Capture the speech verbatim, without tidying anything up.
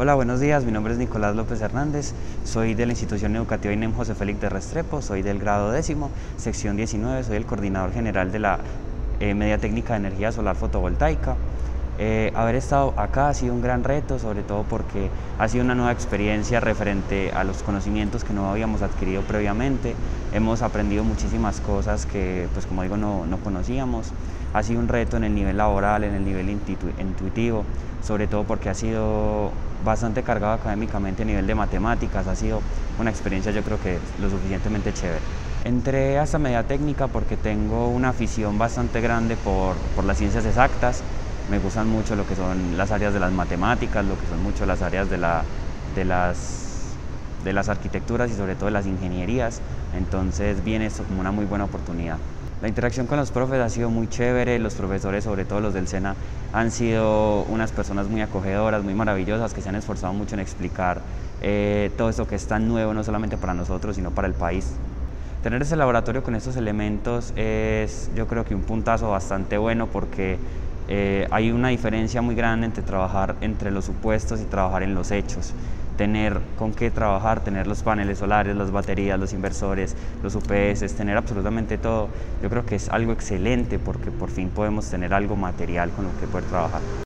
Hola, buenos días. Mi nombre es Nicolás López Hernández. Soy de la institución educativa INEM José Félix de Restrepo. Soy del grado décimo, sección diecinueve. Soy el coordinador general de la eh, Media Técnica de Energía Solar Fotovoltaica. Eh, haber estado acá ha sido un gran reto, sobre todo porque ha sido una nueva experiencia referente a los conocimientos que no habíamos adquirido previamente. Hemos aprendido muchísimas cosas que, pues como digo, no, no conocíamos. Ha sido un reto en el nivel laboral, en el nivel intuitivo, sobre todo porque ha sido bastante cargado académicamente a nivel de matemáticas. Ha sido una experiencia, yo creo que lo suficientemente chévere. Entré a esta media técnica porque tengo una afición bastante grande por, por las ciencias exactas. Me gustan mucho lo que son las áreas de las matemáticas, lo que son mucho las áreas de, la, de, las, de las arquitecturas y sobre todo de las ingenierías. Entonces viene esto como una muy buena oportunidad. La interacción con los profes ha sido muy chévere. Los profesores, sobre todo los del SENA, han sido unas personas muy acogedoras, muy maravillosas, que se han esforzado mucho en explicar eh, todo esto que es tan nuevo, no solamente para nosotros, sino para el país. Tener ese laboratorio con estos elementos es, yo creo que un puntazo bastante bueno, porque eh, hay una diferencia muy grande entre trabajar entre los supuestos y trabajar en los hechos. Tener con qué trabajar, tener los paneles solares, las baterías, los inversores, los U P S, tener absolutamente todo, yo creo que es algo excelente, porque por fin podemos tener algo material con lo que poder trabajar.